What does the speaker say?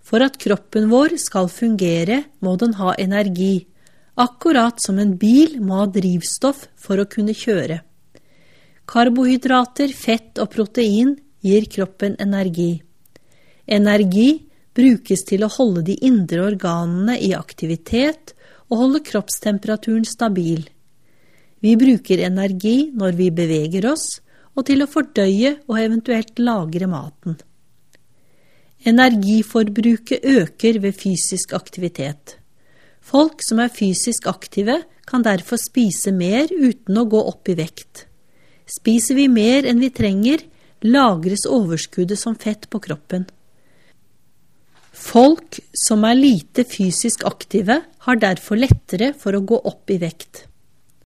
For at kroppen vår skal fungere, må den ha energi, akkurat som en bil må ha drivstoff for å kunne kjøre. Karbohydrater, fett og protein gir kroppen energi. Energi brukes til å holde de indre organene i aktivitet og holde kroppstemperaturen stabil. Vi bruker energi når vi beveger oss, og til å fordøye og eventuelt lagre maten. Energiforbruket øker ved fysisk aktivitet. Folk som er fysisk aktive kan derfor spise mer uten å gå opp i vekt. Spiser vi mer enn vi trenger, lagres overskuddet som fett på kroppen. Folk som er lite fysisk aktive har derfor lettere for å gå opp i vekt.